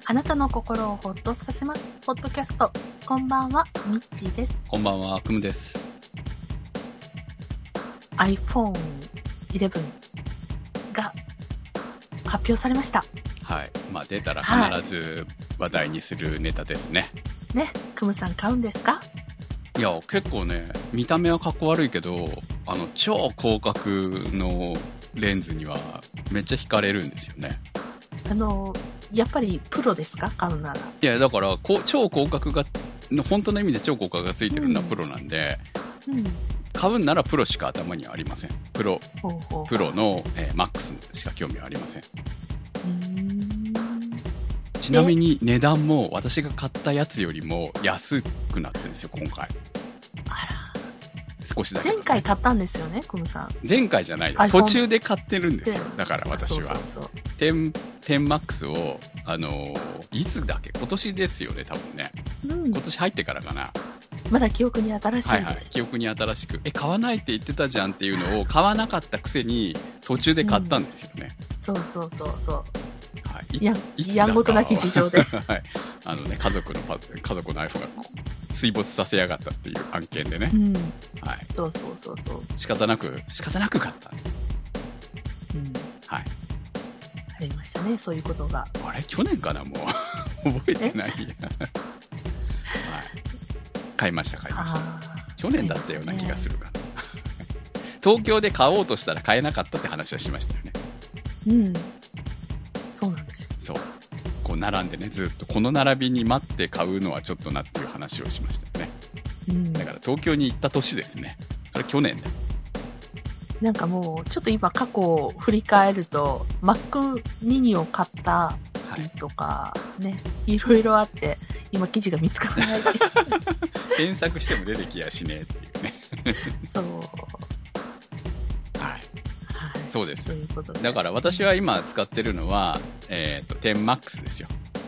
あなたの心をほっとさせますポッドキャスト。こんばんは、ミッチーです。 こんばんは、くむです。 iPhone 11が発表されました。 はい、出たら必ず話題にするネタですね。 ね、くむさん買うんですか？ いや、結構ね、見た目はかっこ悪いけど、超広角のレンズにはめっちゃ惹かれるんですよね。 やっぱりプロですか？買うなら。 いや、だから超広角が本当の意味で超広角がついてるのはプロなんで、買うんならプロしか頭にはありません。プロの、マックスしか興味はありません。ちなみに値段も私が買ったやつよりも安くなってるんですよ、今回。 あら、 少しだけ、ね、 前回買ったんですよね、クムさん。 前回じゃないです。途中で買ってるんですよ。だから私は10マックスをいつだっけ、今年ですよね、多分ね、今年入ってからかな。 まだ記憶に新しいです。 記憶に新しく、買わないって言ってたじゃんっていうのを買わなかったくせに途中で買ったんですよね。 そうそうそうそう。 はい、 やんごとなき事情で、 はい、家族の iPhone が水没させやがったっていう案件でね、はい、 そうそうそうそう、 仕方なく買った、はい、 ありましたね、そういうことが。 あれ、去年かな、もう覚えてないや、はい、買いました。去年だったような気がするかな。東京で買おうとしたら買えなかったって話はしましたよね。 そうなんですよ。 そう、こう並んでね、ずっとこの並びに待って買うのはちょっとなっていう話をしましたよね。だから東京に行った年ですね。それ去年だ。 なんかもうちょっと今過去を振り返ると Mac mini を買ったりとかね、いろいろあって今記事が見つからない検索しても出てきやしねえっていうね。 そうそうです。 ということで、 だから私は今使ってるのは、10MAX ですよ。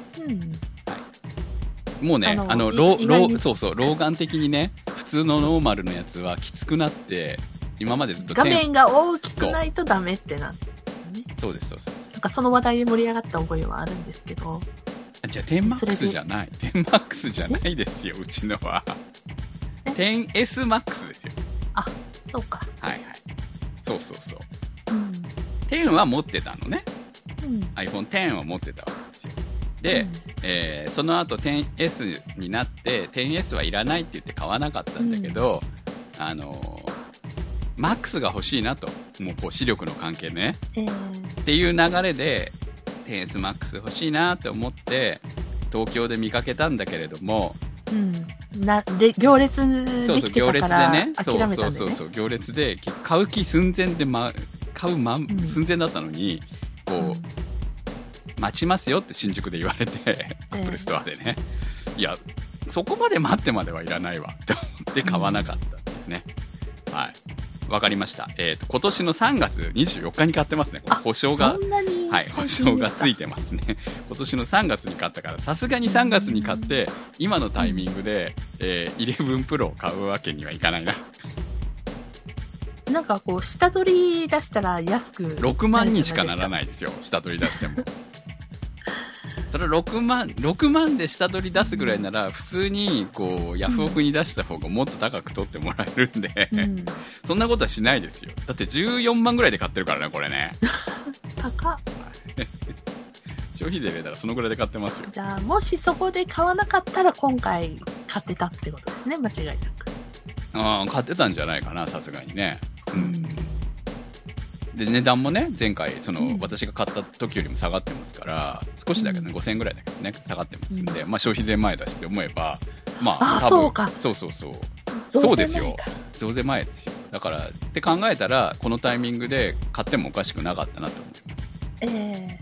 もうね、老眼的にね、普通のノーマルのやつはきつくなって、今までずっと画面が大きくないとダメってなって、ね、 そうです。 なんかその話題で盛り上がった覚えはあるんですけど。 じゃあ 10MAX じゃない。10MAX じゃないですよ、うちのは。10SMAX ですよ。 あ、そうか。 はい。そう。10は持ってたのね。iPhone X を持ってたわけですよ。で、その後 10S になって 10S はいらないって言って買わなかったんだけど、MAX が欲しいなと、もうこう視力の関係ね、っていう流れで 10SMAX 欲しいなと思って東京で見かけたんだけれども、 行列できてたから諦めたんでね。 そう行列で買う気寸前で、寸前だったのにこう、待ちますよって新宿で言われて、アップルストアでね、いやそこまで待ってまではいらないわって思って買わなかったっていうね。はい、わかりました。今年の3月24日に買ってますね。保証が、保証がついてますね。今年の3月に買ったから、さすがに3月に買って今のタイミングで、11 Pro を買うわけにはいかないな。 なんかこう下取り出したら安く 6万にしかならないですよ、下取り出しても。それ6万で下取り出すぐらいなら普通にこうヤフオクに出した方がもっと高く取ってもらえるんで、そんなことはしないですよ。だって14万ぐらいで買ってるからね、これね。 高っ。 消費税入れたらそのぐらいで買ってますよ。 じゃあもしそこで買わなかったら今回買ってたってことですね、間違いなく。 買ってたんじゃないかな、さすがにね。で値段もね、前回私が買った時よりも下がってますから、少しだけね、5000円ぐらいだけどね下がってますんで、消費税前だしって思えば、多分そうか、 そうですよ、増税前ですよ。だからって考えたらこのタイミングで買ってもおかしくなかったなと思います。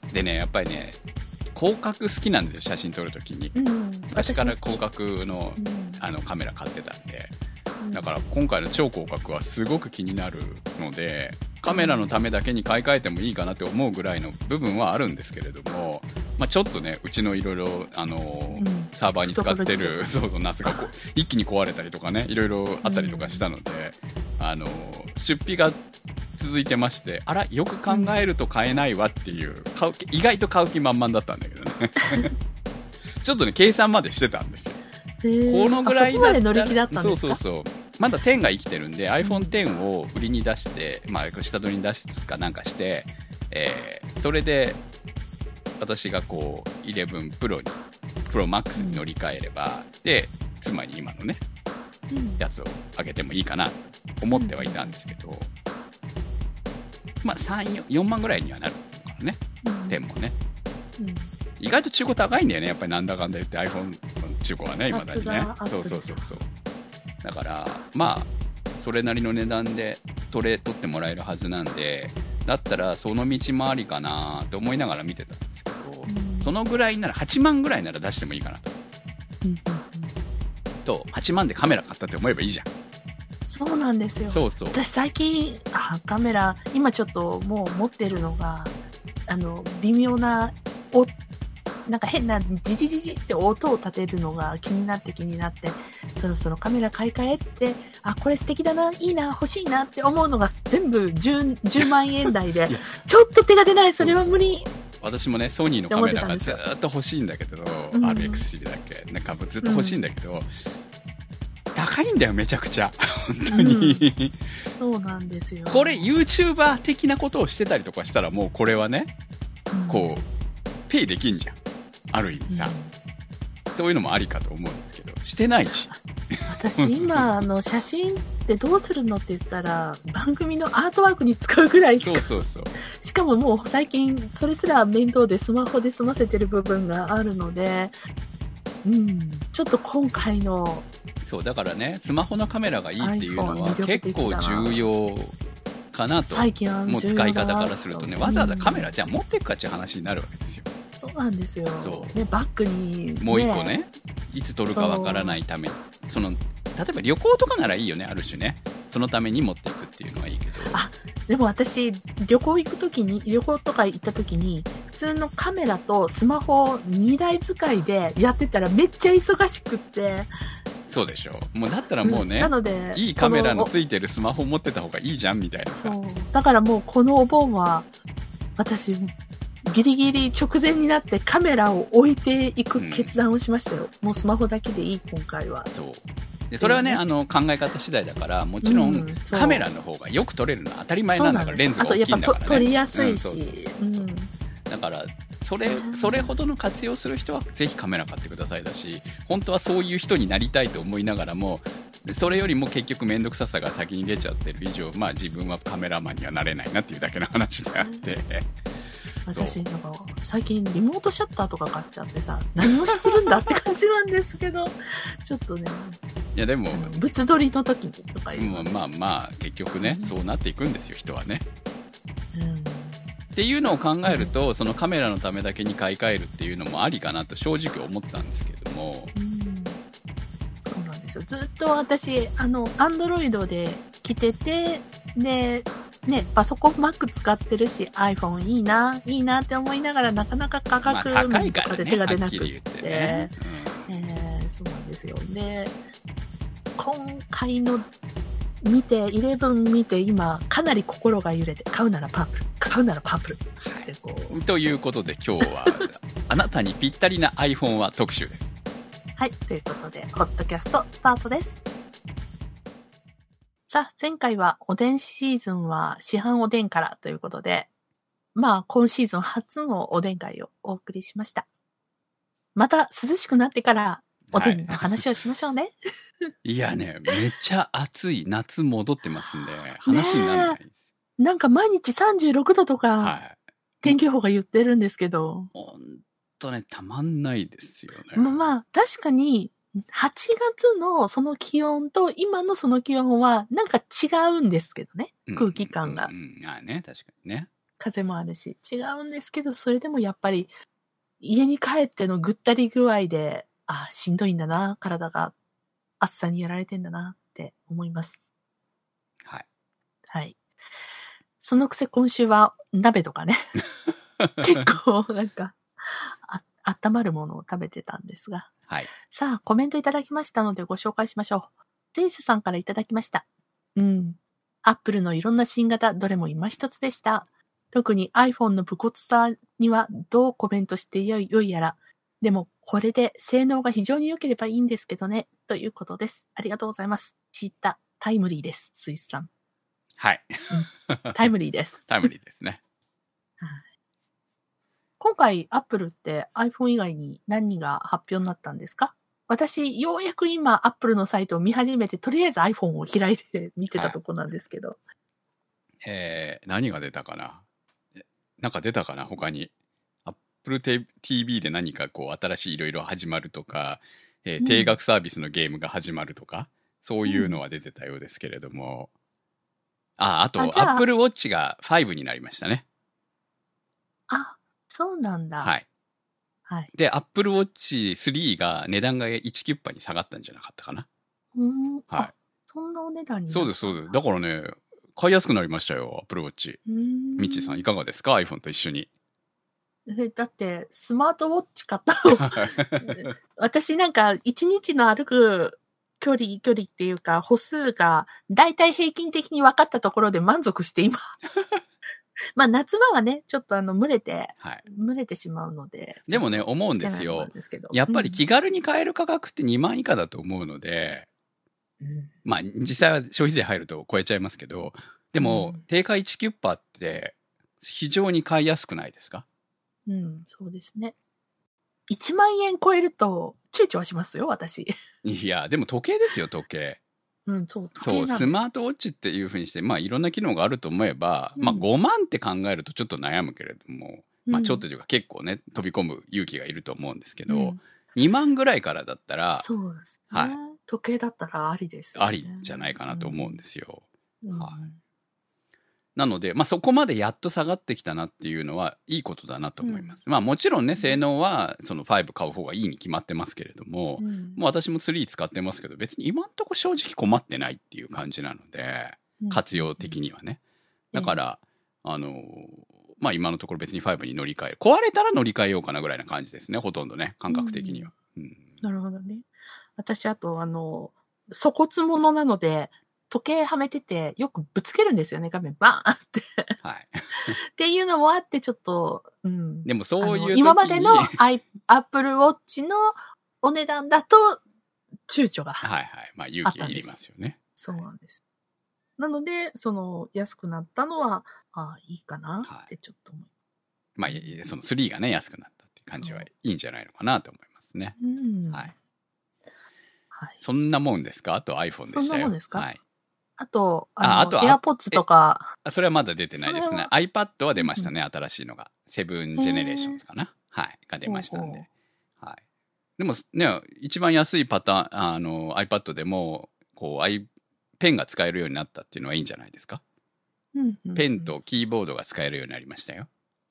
でね、やっぱりね、広角好きなんですよ、写真撮るときに。昔から広角の、カメラ買ってたんで、だから今回の超広角はすごく気になるので、カメラのためだけに買い替えてもいいかなって思うぐらいの部分はあるんですけれども、ちょっとね、うちのいろいろサーバーに使ってるNAS が一気に壊れたりとかね、いろいろあったりとかしたので、出費が続いてまして、あら、よく考えると買えないわっていう、意外と買う気満々だったんだけどね。ちょっとね、計算までしてたんですよ。このぐらいだったら、そこまで乗り気だったんですか？そう。まだ10が生きてるんで、iPhone X を売りに出して、まあ、下取りに出すかなんかして、それで、私がこう、11 Pro Max に乗り換えれば、で、妻に今のね、やつをあげてもいいかなと思ってはいたんですけど、まあ、4万ぐらいにはなるからね、10もね。意外と中古高いんだよね、やっぱりなんだかんだ言って iPhone の中古はね、今だにね。そう。だから、まあ、それなりの値段で取ってもらえるはずなんで、だったらその道もありかなと思いながら見てたんですけど、そのぐらいなら、8万ぐらいなら出してもいいかなと。と、8万でカメラ買ったって思えばいいじゃん。そうなんですよ。そう。 私最近、カメラ、今ちょっともう持ってるのが、微妙な、なんか変なジジジジって音を立てるのが気になって、そろそろカメラ買い替えって、これ素敵だな、いいな、欲しいなって思うのが全部 10万円台で、ちょっと手が出ない、それは無理。 私もね、ソニーのカメラがずっと欲しいんだけど、RX だっけ、なんかずっと欲しいんだけど、高いんだよ、めちゃくちゃ。本当に。 そうなんですよ。 これ YouTuber 的なことをしてたりとかしたら、もうこれはね、こう、ペイできんじゃん。ある意味さ、そういうのもありかと思うんですけど、してないし。 私今写真ってどうするのって言ったら、番組のアートワークに使うぐらいしか。そう。しかももう最近それすら面倒でスマホで済ませてる部分があるので、ちょっと今回のそうだからね、スマホのカメラがいいっていうのは結構重要かなと。もう使い方からするとね、わざわざカメラじゃあ持っていくかっていう話になるわけですよ。 そうなんですよ。ね、バッグに、ね、 もう一個ね、いつ撮るかわからないために、例えば旅行とかならいいよね、ある種ね。そのために持っていくっていうのはいいけど。 でも私、旅行とか行った時に、普通のカメラとスマホ2台使いでやってたらめっちゃ忙しくって。 そうでしょ。もうだったらもうね、なのでいいカメラのついてるスマホ持ってた方がいいじゃんみたいなさ。 だからもうこのお盆は、私、ギリギリ直前になってカメラを置いていく決断をしましたよ。もうスマホだけでいい、今回は。 そう。でそれはね、考え方次第だから、もちろん、カメラの方がよく撮れるのは当たり前なんだから、レンズが大きいんだからね。 あとやっぱ撮りやすいし。 だからそれほどの活用する人はぜひカメラ買ってくださいだし、本当はそういう人になりたいと思いながらも、それよりも結局面倒くささが先に出ちゃってる以上、まあ自分はカメラマンにはなれないなっていうだけの話であって、 私なんか最近リモートシャッターとか買っちゃってさ、何をするんだって感じなんですけど、ちょっとね、 いやでも物撮りの時にとかいうまあ結局ね、そうなっていくんですよ、人はね。っていうのを考えると、そのカメラのためだけに買い替えるっていうのもありかなと正直思ったんですけども。 そうなんですよ。ずっと私Android で来てて、でね、パソコン Mac 使ってるし iPhone いいなって思いながら、なかなか価格面とかで手が出なくて、そうなんですよね。今回の11見て今かなり心が揺れて、買うならパープルってこう、 ということで今日はあなたにぴったりな iPhone は特集です。 はい、ということでホットキャストスタートです。さあ、前回はおでんシーズンは市販おでんからということで、まあ今シーズン初のおでん会をお送りしました。また涼しくなってからおでんの話をしましょうね。 いやね、めっちゃ暑い夏戻ってますんで、話にならないです。 なんか毎日36度とか、天気予報が言ってるんですけど。 ほんとね、たまんないですよね。 まあ確かに、8月のその気温と今のその気温はなんか違うんですけどね。空気感が。 ね、確かにね。 風もあるし。違うんですけど、それでもやっぱり家に帰ってのぐったり具合で、しんどいんだな、体が。暑さにやられてんだなって思います。 はい。 はい。そのくせ今週は鍋とかね。結構なんか、温まるものを食べてたんですが。 はい。 さあ、コメントいただきましたのでご紹介しましょう。ゼイスさんからいただきました。 Apple のいろんな新型、どれも今一つでした。特に iPhone の武骨さにはどうコメントしてよいやら。でも、これで性能が非常に良ければいいんですけどね。ということです。ありがとうございます。知った。タイムリーです。スイスさん。 はい。 タイムリーです。 タイムリーですね。 はい、今回、Apple って iPhone 以外に何が発表になったんですか？私、ようやく今、Apple のサイトを見始めて、とりあえず iPhone を開いて見てたとこなんですけど。 はい、何が出たかな？なんか出たかな他に。Apple TV で何かこう新しいいろいろ始まるとか、定額サービスのゲームが始まるとか、そういうのは出てたようですけれども。あと、Apple Watch が5になりましたね。 あ、そうなんだ。 はい。はい。で、Apple Watch 3が値段が1キュッパに下がったんじゃなかったかな。 はい。そんなお値段になった。 そうです、そうです。だからね、買いやすくなりましたよ、Apple Watch。ミッチーさんいかがですか？ iPhone と一緒に。 だって、スマートウォッチ買ったの。私なんか、1日の歩く距離っていうか、歩数が、だいたい平均的に分かったところで満足して今。まあ夏場はね、ちょっと蒸れてしまうので。 でもね、思うんですよ。やっぱり気軽に買える価格って2万以下だと思うので、まあ実際は消費税入ると超えちゃいますけど、でも、定価1キュッパって非常に買いやすくないですか？ そうですね。1万円超えると躊躇はしますよ、私。 いや、でも時計ですよ、時計。 そう、 スマートウォッチっていうふうにして、まあいろんな機能があると思えば、まあ5万って考えるとちょっと悩むけれども、まあちょっとというか結構ね、飛び込む勇気がいると思うんですけど、2万ぐらいからだったら、 そうですね。はい。時計だったらありですよね。 ありじゃないかなと思うんですよ。はい。なので、まあそこまでやっと下がってきたなっていうのはいいことだなと思います。まあもちろんね、性能はその5買う方がいいに決まってますけれども、もう私も3使ってますけど、別に今んとこ正直困ってないっていう感じなので、活用的にはね。だから、まあ今のところ別に5に乗り換える。壊れたら乗り換えようかなぐらいな感じですね、ほとんどね、感覚的には。 なるほどね。私、あと、粗骨物なので、時計はめてて、よくぶつけるんですよね、画面バーンって。はい。っていうのもあって、ちょっと、 でもそういう時に今までのApple Watch のお値段だと、躊躇が。 はいはい。まあ勇気いりますよね。 そうなんです。なので、安くなったのは、いいかなってちょっと思う。 まあ、その3がね、安くなったっていう感じはいいんじゃないのかなと思いますね。はい。はい。そんなもんですか？あと iPhone でしたよ。 そんなもんですか？ はい。 あと、AirPods とか。 それはまだ出てないですね。iPad は出ましたね、新しいのが。7 Generations かな。はい。が出ましたんで。はい。でもね、一番安いパターン、iPad でも、こう、ペンが使えるようになったっていうのはいいんじゃないですか？ペンとキーボードが使えるようになりましたよ。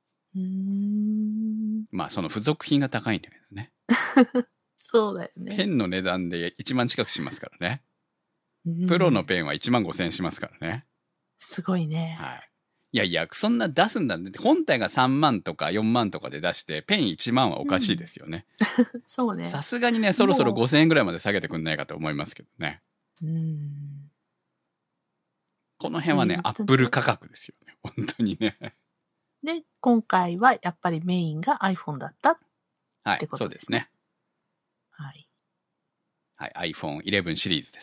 まあ、その付属品が高いんだけどね。 そうだよね。 ペンの値段で1万近くしますからね。プロのペンは1万5,000円しますからね。 すごいね。 はい。いやいや、そんな出すんだって、本体が3万とか4万とかで出して、ペン1万はおかしいですよね。 そうね。 さすがにね、そろそろ5,000円ぐらいまで下げてくんないかと思いますけどね。この辺はね、アップル価格ですよね。本当にね。 で、今回はやっぱりメインが iPhone だったってことですね。 はい、そうですね。はい。iPhone 11シリーズです。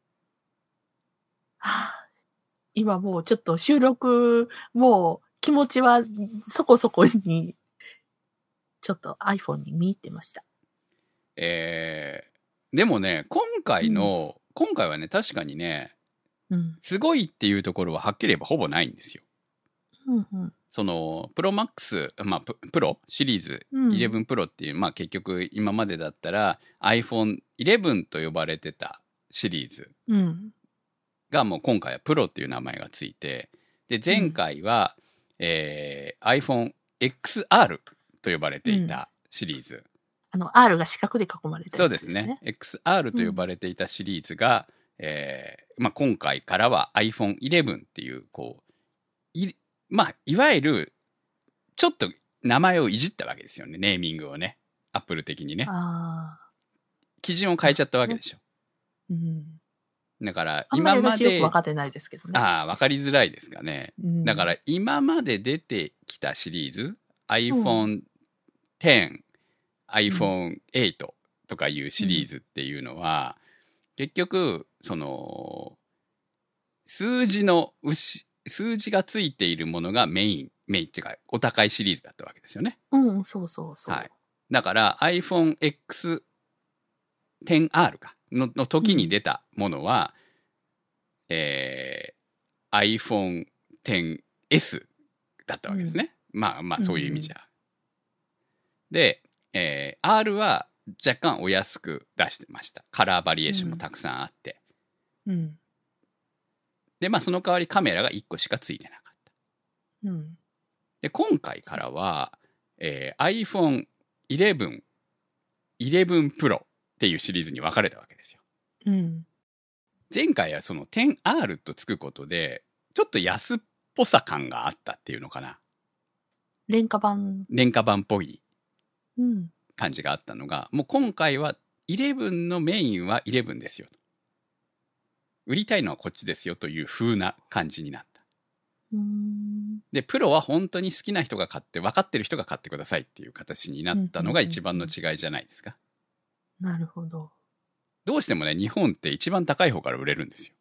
今もうちょっと収録、もう気持ちはそこそこに、ちょっと iPhone に見入ってました。 でもね、今回はね、確かにね、すごいっていうところははっきり言えばほぼないんですよ。そのプロマックス、まあ、プロシリーズ、11プロっていう、まあ結局今までだったら iPhone11 と呼ばれてたシリーズがもう今回はプロっていう名前がついて、で前回は、iPhone XR と呼ばれていたシリーズ、 R が四角で囲まれてるやつですね。そうですね。XR と呼ばれていたシリーズが、まあ、今回からは iPhone11 っていう、こう、まあ、いわゆる、ちょっと名前をいじったわけですよね。ネーミングをね。アップル的にね。基準を変えちゃったわけでしょ。 だからあんまり今ま私よくで、 分かってないですけどね。 分かりづらいですかね。だかうん。 ら今まで出てきたシリーズ、 うん。 iPhone X、 うん。 iPhone 8とかいうシリーズっていうのは、結局、その、数字がついているものがメインっていうか、お高いシリーズだったわけですよね。 うん、そうそうはい。 そだから iPhone X10R のう。う時にん。 出たものは、iPhone XS だったうん。 わけですね。まあまあうん。 そういう意味じゃ。で、R は若干お安く出してました。カラーバリエーションもたくさんあって。 うん。 で、まあその代わりカメラが1個しかついてなかった。 うん。 で、今回からは、iPhone 11、11 Pro っていうシリーズに分かれたわけですよ。 うん。 前回はその 10R とつくことで、ちょっと安っぽさ感があったっていうのかな。 廉価版。 廉価版っぽいうん。 感じがあったのが、もう今回は11のメインは11ですよ。売りたいのはこっちですよという風な感じになった。で、プロは本当に好きな人が買って、分かってる人が買ってくださいっていう形になったのが一番の違いじゃないですか。 なるほど。 どうしてもね、日本って一番高い方から売れるんですよ。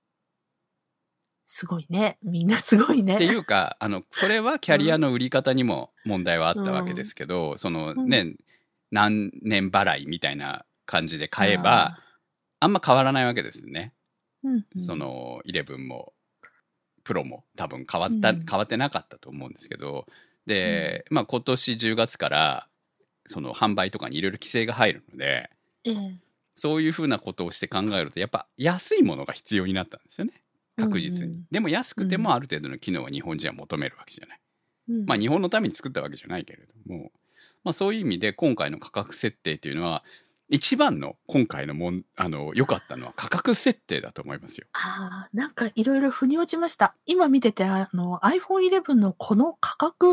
すごいね。みんなすごいね。 っていうか、それはキャリアの売り方にも問題はあったわけですけど、そのね、何年払いみたいな感じで買えば、あんま変わらないわけですね。その、11も、プロも多分変わってなかったと思うんですけど、で、まあ今年10月から、その販売とかにいろいろ規制が入るので、そういうふうなことをして考えると、やっぱ安いものが必要になったんですよね。確実に。でも安くてもある程度の機能は日本人は求めるわけじゃない。まあ日本のために作ったわけじゃないけれども、まあそういう意味で今回の価格設定というのは、一番の今回の良かったのは価格設定だと思いますよ。 なんかいろいろ腑に落ちました。今見てて、iPhone 11のこの価格って、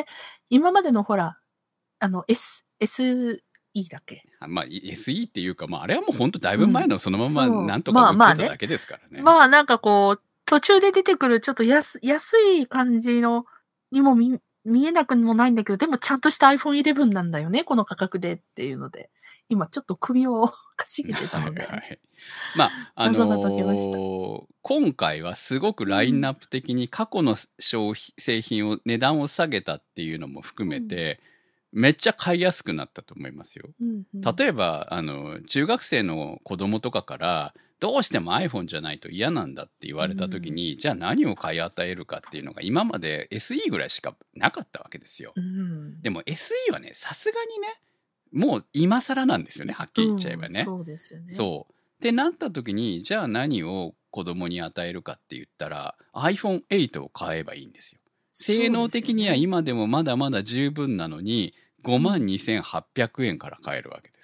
今までのほら、SE だっけ？ まあ SE っていうか、まああれはもう本当だいぶ前のそのままなんとか売ってただけですからね。 まあなんかこう、途中で出てくるちょっと安い感じのにも見えなくもないんだけど、でもちゃんとした iPhone 11なんだよね、この価格でっていうので、今ちょっと首をかしげてたので。はい。 まあ、今回はすごくラインナップ的に過去の製品を値段を下げたっていうのも含めて、めっちゃ買いやすくなったと思いますよ。例えば、中学生の子供とかから、どうしても iPhone じゃないと嫌なんだって言われた時に、じゃあ何を買い与えるかっていうのが今まで SE ぐらいしかなかったわけですよ。でも SE はね、さすがにね、もう今更なんですよね、はっきり言っちゃえばね。 そうですよね。 そう。ってなった時に、じゃあ何を子供に与えるかって言ったら、iPhone 8を買えばいいんですよ。性能的には今でもまだまだ十分なのに、52,800円から買えるわけです。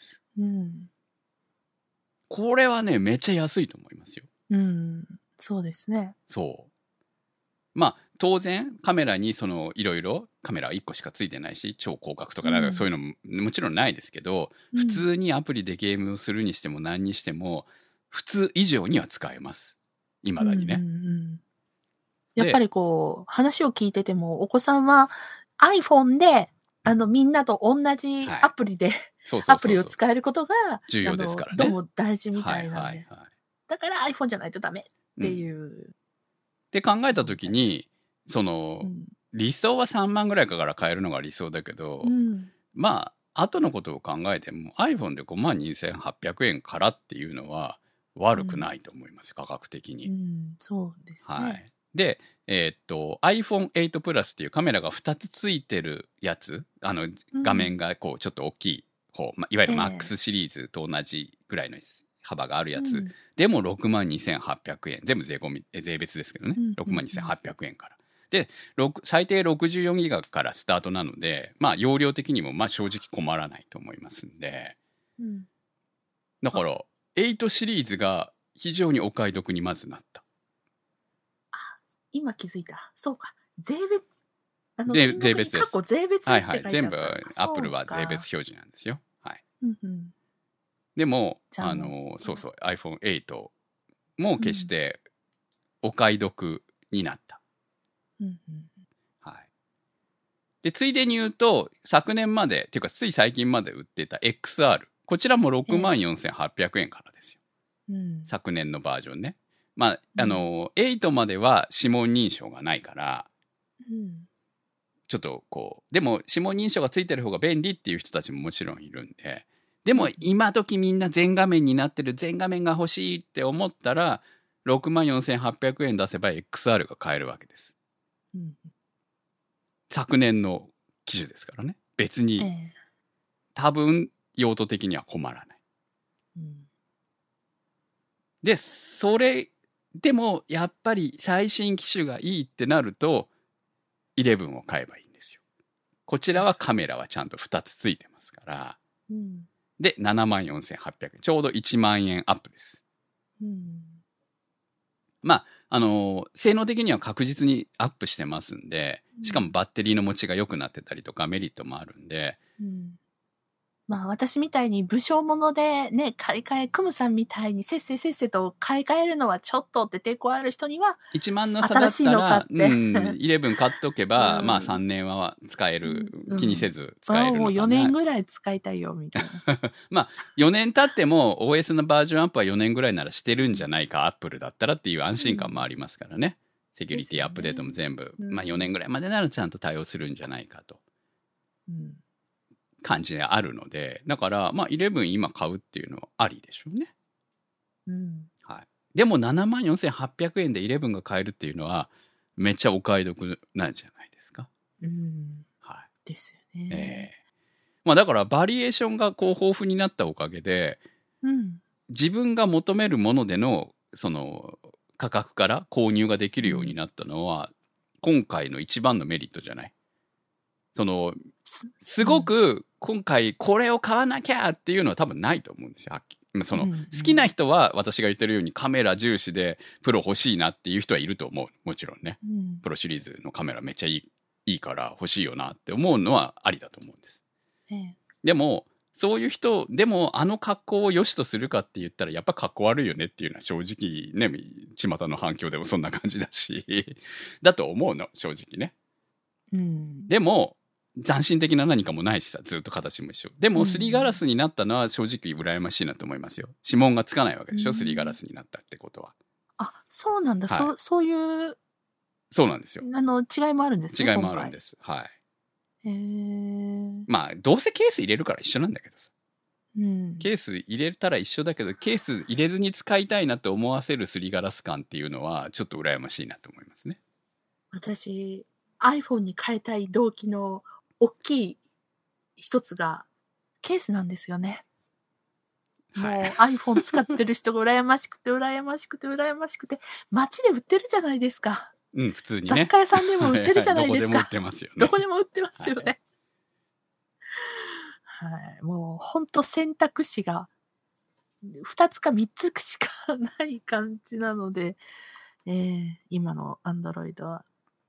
これはね、めっちゃ安いと思いますよ。 そうですね。 そう。まあ、当然、カメラにいろいろ、カメラは1個しかついてないし、超広角とかなんかそういうのももちろんないですけど、普通にアプリでゲームをするにしても何にしても、普通以上には使えます。未だにね。 やっぱりこう、話を聞いてても、お子さんは iPhone で、みんなと同じアプリで、アプリを使えることが、 重要ですからね。 どうも大事みたいなので。だから iPhone じゃないとダメっていう。 って考えたときに、理想は3万ぐらいから買えるのが理想だけど、まあ、後のことを考えても iPhone で52,800円からっていうのは悪くないと思います、価格的に。 そうですね。 はい。で、iPhone 8 Plus っていうカメラが2つついてるやつ、画面がこうちょっと大きい方、いわゆる MAX シリーズと同じぐらいの幅があるやつ、でも62,800円。全部税別ですけどね。62,800円から。で、最低64ギガからスタートなので、まあ容量的にもまあ正直困らないと思いますんで。だから、8シリーズが非常にお買い得にまずなった。 今気づいた。そうか。税別。 税別です。 過去税別って書いてあった。 全部、アップルは税別表示なんですよ。はい。でも、そうそう、iPhone 8 も決してお買い得になった。はい。で、ついでに言うと、昨年まで、っていうかつい最近まで売ってた XR。こちらも64,800円からですよ。昨年のバージョンね。まあ、8までは指紋認証がないから、ちょっとこう、でも指紋認証がついてる方が便利っていう人たちももちろんいるんで、でも今時みんな全画面になってる、全画面が欲しいって思ったら、64,800円出せば XR が買えるわけです。昨年の機種ですからね。別に、多分用途的には困らない。で、それでもやっぱり最新機種がいいってなると、11を買えばいいんですよ。こちらはカメラはちゃんと2つついてますから、で、74,800円。ちょうど1万円アップです。まあ、性能的には確実にアップしてますんで、しかもバッテリーの持ちが良くなってたりとかメリットもあるんで、 まあ私みたいに武将物でね、買い替え、クムさんみたいにせっせと買い替えるのはちょっとって抵抗ある人には、 1万の差だったら、11買っとけば、まあ3年は使える、気にせず使えるのかな。もう 4年ぐらい使いたいよ、みたいな。 まあ4年経っても OS のバージョンアップは4年ぐらいならしてるんじゃないか、アップルだったらっていう安心感もありますからね。セキュリティアップデートも全部、まあ4年ぐらいまでならちゃんと対応するんじゃないかと。感じであるので、だから、まあ、11今買うっていうのはありでしょうね。はい。でも、74,800円で11が買えるっていうのは、めっちゃお買い得なんじゃないですか。 はい。ですよね。 まあ、だから、バリエーションがこう豊富になったおかげで、自分が求めるものでの、その、価格から購入ができるようになったのは、今回の一番のメリットじゃない。その、すごく今回これを買わなきゃっていうのは多分ないと思うんですよ。その、好きな人は私が言ってるようにカメラ重視でプロ欲しいなっていう人はいると思う。もちろんね。プロシリーズのカメラめっちゃいいから欲しいよなって思うのはありだと思うんです。でも、そういう人、でもあの格好を良しとするかって言ったらやっぱ格好悪いよねっていうのは正直ね、巷の反響でもそんな感じだし、だと思うの、正直ね。でも、斬新的な何かもないしさ、ずっと形も一緒。でも、すりガラスになったのは正直羨ましいなと思いますよ。指紋がつかないわけでしょ、すりガラスになったってことは。 あ、そうなんだ。そういう。 そうなんですよ。 違いもあるんですね。 違いもあるんです。はい。まあ、どうせケース入れるから一緒なんだけどさ。ケース入れたら一緒だけど、ケース入れずに使いたいなって思わせるすりガラス感っていうのは、ちょっと羨ましいなと思いますね。 私、iPhone に変えたい動機の大きい一つがケースなんですよね。もう iPhone 使ってる人が羨ましくて街で売ってるじゃないですか。 普通にね。 雑貨屋さんでも売ってるじゃないですか。 どこでも売ってますよね。 どこでも売ってますよね。はい。もうほんと選択肢が2つか3つしかない感じなので、今の Android は。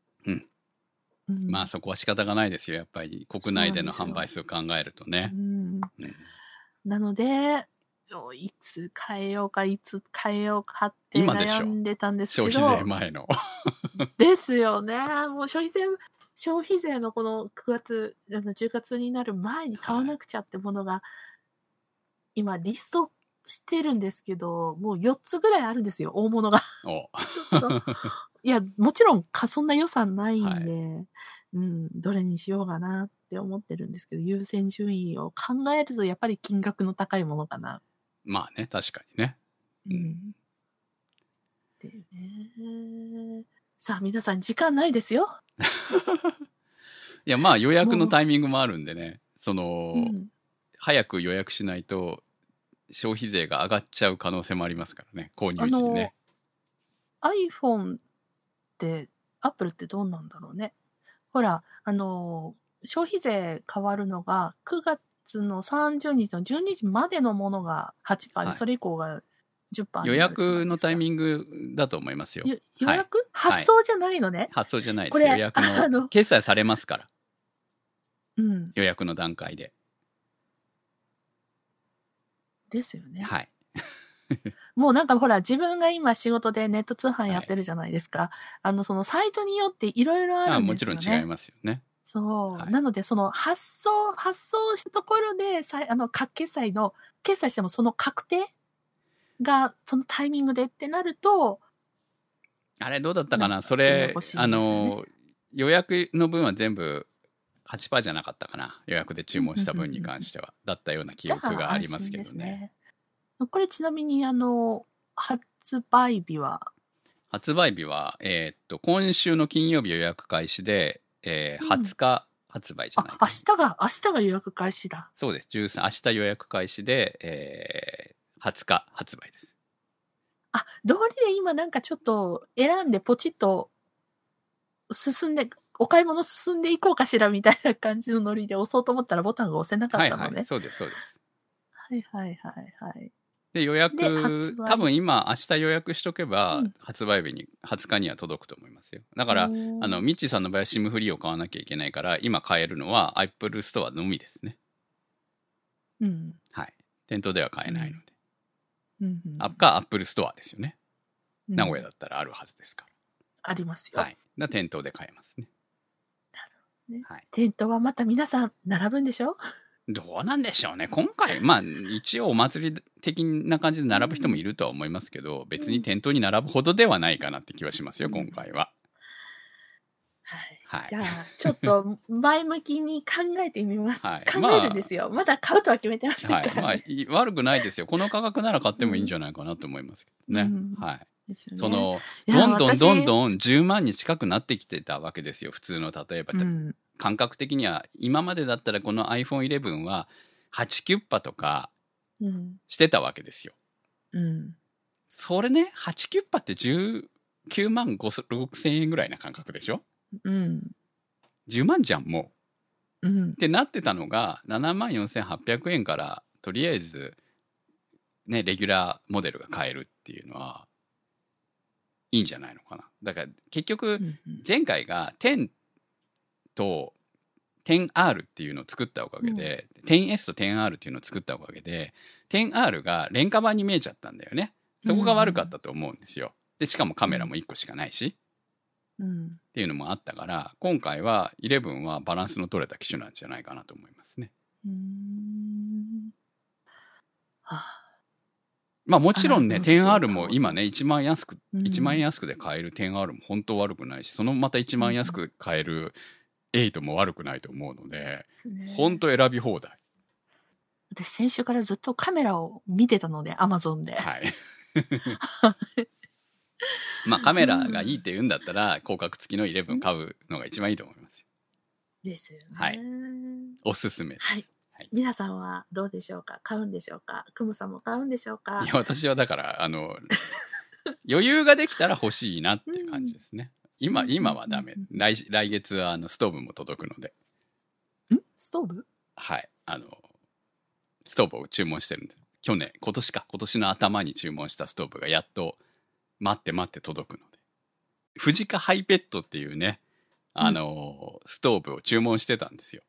まあそこは仕方がないですよ。やっぱり国内での販売数を考えるとね。 なので、いつ変えようかって悩んでたんですけど。 消費税前の。 ですよね。もう消費税のこの9月、10月になる前に買わなくちゃってものが、今リストしてるんですけど、もう4つぐらいあるんですよ、大物が。ちょっと。いや、もちろんそんな予算ないんで、どれにしようかなって思ってるんですけど、優先順位を考えるとやっぱり金額の高いものかな。 まあね、確かにね。 っていうね。さあ、皆さん時間ないですよ。 いや、まあ予約のタイミングもあるんでね、早く予約しないと消費税が上がっちゃう可能性もありますからね、購入時にね。 iPhone って、Apple ってどうなんだろうね。ほら、消費税変わるのが9月の30日の12時までのものが 8%、それ以降が 10% 予約のタイミングだと思いますよ。 予約、発送じゃないのね。 発送じゃないです。予約の決済されますから。予約の段階で。 ですよね。 はい。 もうなんかほら、自分が今仕事でネット通販やってるじゃないですか。はい、そのサイトによっていろいろあるんですよね。 もちろん違いますよね。 そう。はい、なので、その発送したところで、決済してもその確定がそのタイミングでってなると、 あれどうだったかなそれ、予約の分は全部8%じゃなかったかな、予約で注文した分に関しては。だったような記憶がありますけどね。 これちなみに、発売日は今週の金曜日予約開始で、20日発売じゃないかな。 明日が予約開始だ。 そうです。明日予約開始で、20日発売です。 道理で今なんかちょっと選んでポチッとお買い物進んでいこうかしらみたいな感じのノリで押そうと思ったらボタンが押せなかったのね。 はいはい、そうです、そうです。 はいはいはいはい。 で、予約、多分今、明日予約しとけば、発売日に、20日には届くと思いますよ。だから、ミッチーさんの場合は SIM フリーを買わなきゃいけないから、今買えるのは Apple Store のみですね。 うん。 はい。店頭では買えないので。Apple Store ですよね。名古屋だったらあるはずですから。 ありますよ。 はい。店頭で買えますね。 なるほどね。 はい。 店頭はまた皆さん並ぶんでしょ？ どうなんでしょうね。今回、一応お祭り的な感じで並ぶ人もいるとは思いますけど、別に店頭に並ぶほどではないかなって気はしますよ、今回は。 はい。じゃあ、ちょっと前向きに考えてみます。 はい、 考えるんですよ。まだ買うとは決めてませんから、ね。 悪くないですよ。この価格なら買ってもいいんじゃないかなと思いますけどね。はい。ですよね、どんどん10万に近くなってきてたわけですよ。普通の、例えば、感覚的には、今までだったらこの iPhone 11は8キュッパとかしてたわけですよ。それね、8キュッパって19万6千円ぐらいな感覚でしょ。10万じゃん、もう。ってなってたのが、7万4800円から、とりあえず、ね、レギュラーモデルが買えるっていうのは、いいんじゃないのかな。だから、結局、前回が10と 10R っていうのを作ったおかげで、10S と 10R っていうのを作ったおかげで、10R が廉価版に見えちゃったんだよね。そこが悪かったと思うんですよ。で、しかもカメラも1個しかないし。っていうのもあったから、今回は11はバランスの取れた機種なんじゃないかなと思いますね。もちろんね、10R も今ね、1万円安くで買える 10R も本当悪くないし、そのまた1万円安く買える8も悪くないと思うので、本当選び放題。 私先週からずっとカメラを見てたので、Amazon で。 はい。カメラがいいって言うんだったら、広角付きの11買うのが一番いいと思いますよ。 ですよね。 はい。おすすめです。 はい。皆さんはどうでしょうか？買うんでしょうか？クムさんも買うんでしょうか？ いや、私はだから、余裕ができたら欲しいなって感じですね。今はダメ。来月はストーブも届くので。 ストーブ？ はい。ストーブを注文してるんです。今年の頭に注文したストーブがやっと待って届くので。フジカハイペットっていうね、ストーブを注文してたんですよ。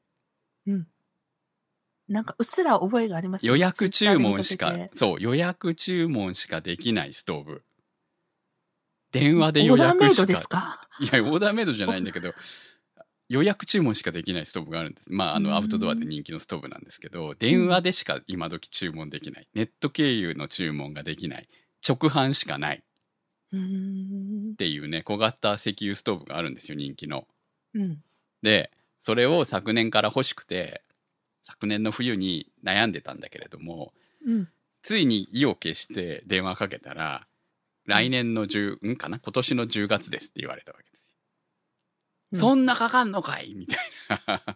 なんかうっすら覚えがありますよ。予約注文しかできないストーブ。電話で予約しか。 オーダーメイドですか？ いや、オーダーメイドじゃないんだけど、予約注文しかできないストーブがあるんです。アウトドアで人気のストーブなんですけど、電話でしか今時注文できない。ネット経由の注文ができない。直販しかない。っていうね、小型石油ストーブがあるんですよ、人気の。で、それを昨年から欲しくて、昨年の冬に悩んでたんだけれども、ついに意を決して電話かけたら、来年の今年の10月ですって言われたわけですよ。そんなかかんのかいみたいな。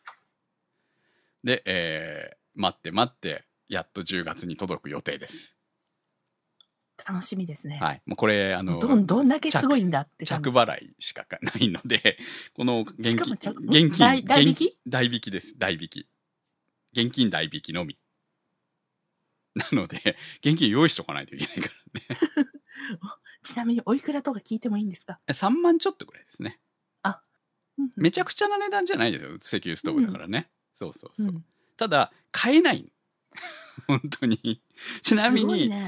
で、待って、やっと10月に届く予定です。 楽しみですね。 はい。もうこれ、 どんだけすごいんだって感じ。 着払いしかないので、この現金代引き？ 代引きです。代引き。現金代引きのみ。なので、現金用意しとかないといけないからね。 ちなみにおいくらとか聞いてもいいんですか ？3万ちょっとぐらいですね。めちゃくちゃな値段じゃないですよ。石油ストーブだからね。そう。ただ、買えない。本当に。ちなみに、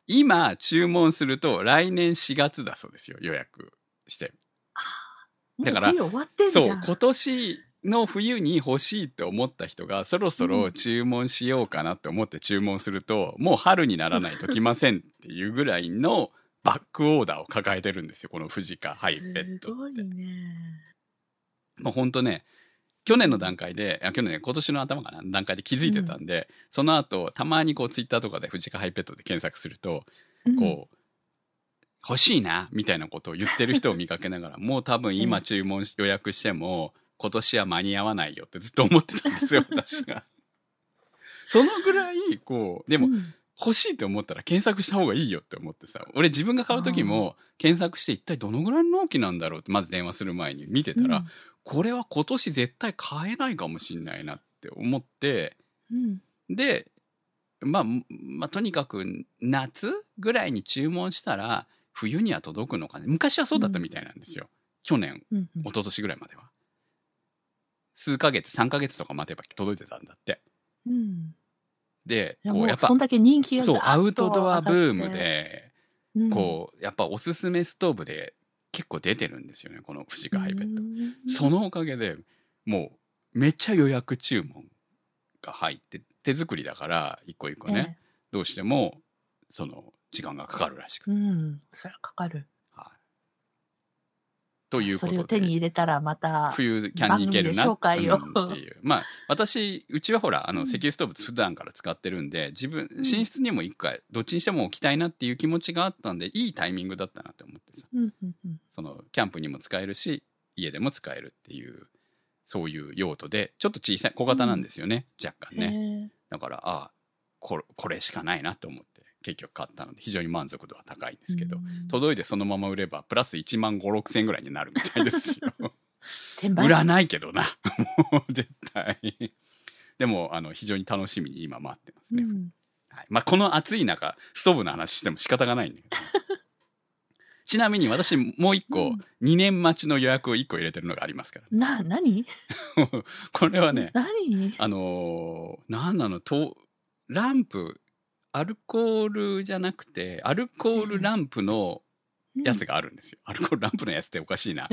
今注文すると来年4月だそうですよ、予約して。だからもう冬終わってんじゃん。 そう、今年の冬に欲しいって思った人がそろそろ注文しようかなって思って注文すると、もう春にならないと来ませんっていうぐらいのバックオーダーを抱えてるんですよ、このフジカハイペットって。 すごいね。 もうほんとね、去年の段階で、今年の頭かな段階で気づいてたんで、その後たまにこうツイッターとかでフジカハイペットで検索すると、こう欲しいなみたいなことを言ってる人を見かけながら、もう多分今注文予約しても今年は間に合わないよってずっと思ってたんですよ、私が。そのぐらいこうでも、欲しいって思ったら検索した方がいいよって思ってさ、俺自分が買う時も検索して一体どのぐらいの納期なんだろうってまず電話する前に見てたら、これは今年絶対買えないかもしんないなって思って、で、まあとにかく夏ぐらいに注文したら冬には届くのかね。昔はそうだったみたいなんですよ。去年、一昨年ぐらいまでは。数ヶ月、3ヶ月とか待てば届いてたんだって。で、こうやっぱそんだけ人気がそうアウトドアブームで、こうやっぱおすすめストーブで結構出てるんですよね、このフジカハイペット。そのおかげでもうめっちゃ予約注文が入って手作りだから一個一個ね、どうしてもその時間がかかるらしくて、 それはかかる。 ということで、 それを手に入れたらまた冬キャンに行けるなっていう。 まあ私うちはほら石油ストーブ普段から使ってるんで、自分寝室にも一回どっちにしても置きたいなっていう気持ちがあったんで、いいタイミングだったなって思ってさ、そのキャンプにも使えるし家でも使えるっていう、そういう用途でちょっと小さい小型なんですよね、若干ね。だからこれしかないなと思って結局買ったので非常に満足度は高いんですけど、届いてそのまま売ればプラス1万5、6千円ぐらいになるみたいですよ。売らないけどなもう絶対。でも非常に楽しみに今待ってますね。まあこの暑い中ストーブの話しても仕方がないんだけどちなみに私もう一個、2年待ちの予約を1個入れてるのがありますから。 何これはね、 何なんなのランプ、アルコールじゃなくてアルコールランプのやつがあるんですよ。アルコールランプのやつっておかしいな。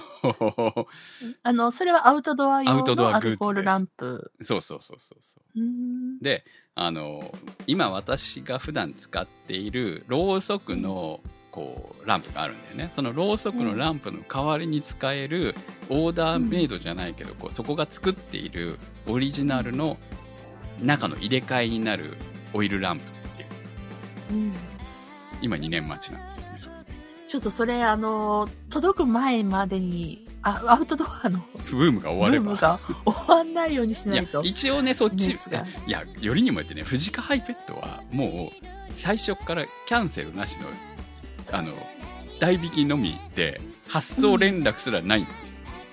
それはアウトドア用のアルコールランプ。 そう。で、今私が普段使っているろうそくのこうランプがあるんだよね。そのろうそくのランプの代わりに使えるオーダーメイドじゃないけど、こうそこが作っているオリジナルの中の入れ替えになるオイルランプっていう、今2年待ちなんですよね。 ちょっとそれ届く前までにアウトドアのブームが終われば、 ブームが終わんないようにしないと。 いや一応ねそっち、いやよりにもよってね、フジカハイペットはもう最初からキャンセルなしの代引きのみで発送連絡すらないんですよ。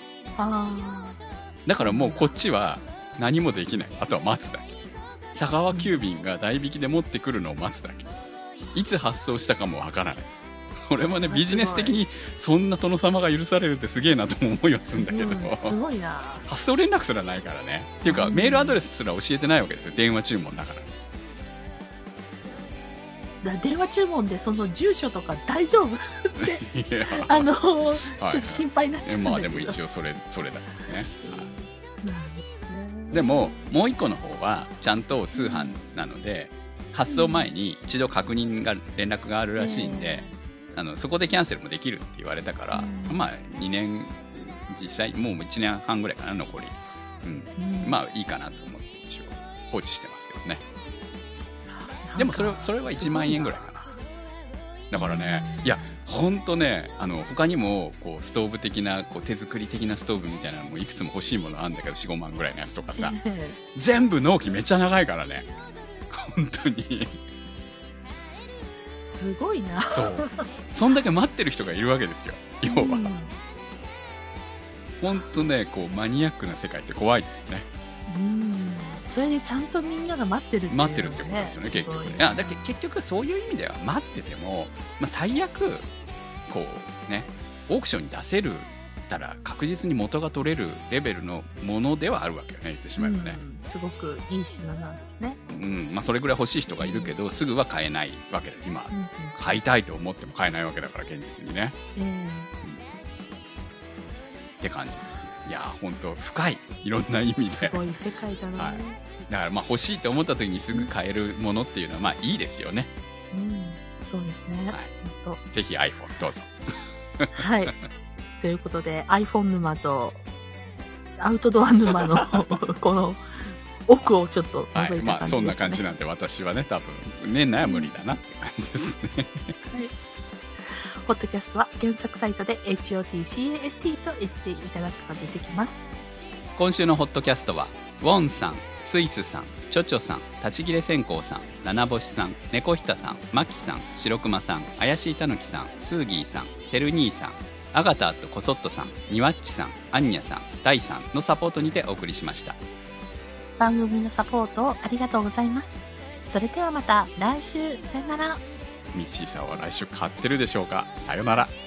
だからもうこっちは何もできない。あとは待つだけ。佐川急便が代引きで持ってくるのを待つだけ。いつ発送したかもわからない。これもねビジネス的にそんな殿様が許されるってすげえなとも思いはするんだけど、 すごいな。 発送連絡すらないからね。っていうかメールアドレスすら教えてないわけですよ、電話注文だから。 電話注文でその住所とか大丈夫ってちょっと心配になっちゃうんだけど。 まあでも一応それだからね。でももう一個の方はちゃんと通販なので、発送前に一度確認が連絡があるらしいんで、そこでキャンセルもできるって言われたから、まあ2年実際もう1年半ぐらいかな残り、まあいいかなと思って一応放置してますけどね。でもそれは1万円ぐらいかな。だからね、いやほんとね、他にもこうストーブ的なこう手作り的なストーブみたいなのもいくつも欲しいものあるんだけど、 4,5 万ぐらいのやつとかさ全部納期めっちゃ長いからね、本当にすごいな。 そんだけ待ってる人がいるわけですよ、要は。本当ね、こうマニアックな世界って怖いですね。 それでちゃんとみんなが待ってるっていう、 待ってるってことですよね、結局ね。だって結局そういう意味では待ってても、最悪こうねオークションに出せるったら確実に元が取れるレベルのものではあるわけよね、言ってしまえばね、 すごくいい品なんですね。 それぐらい欲しい人がいるけど、すぐは買えないわけで今、買いたいと思っても買えないわけだから現実にね、って感じですね。いや本当深い、いろんな意味で。すごい世界だな、 だから欲しいと思った時にすぐ買えるものっていうのはいいですよね。 そうですね。 ぜひ iPhone どうぞ。 はい。ということで iPhone 沼とアウトドア沼のこの奥をちょっと覗いた感じですね。 そんな感じなんで、私はね多分年内は無理だなって感じですね。 ポッドキャストは検索サイトで HOTCAST と入れていただくと出てきます。 今週のホットキャストはウォンさん、スイスさん、チョチョさん、立ち切れ線香さん、七星さん、猫ひたさん、マキさん、白熊さん、怪しいたぬきさん、スーギーさん、てる兄さん、アガタとコソットさん、ニワッチさん、アンニャさん、ダイさんのサポートにてお送りしました。 番組のサポートをありがとうございます。それではまた来週、さよなら。 ミッチーさんは来週買ってるでしょうか。さよなら。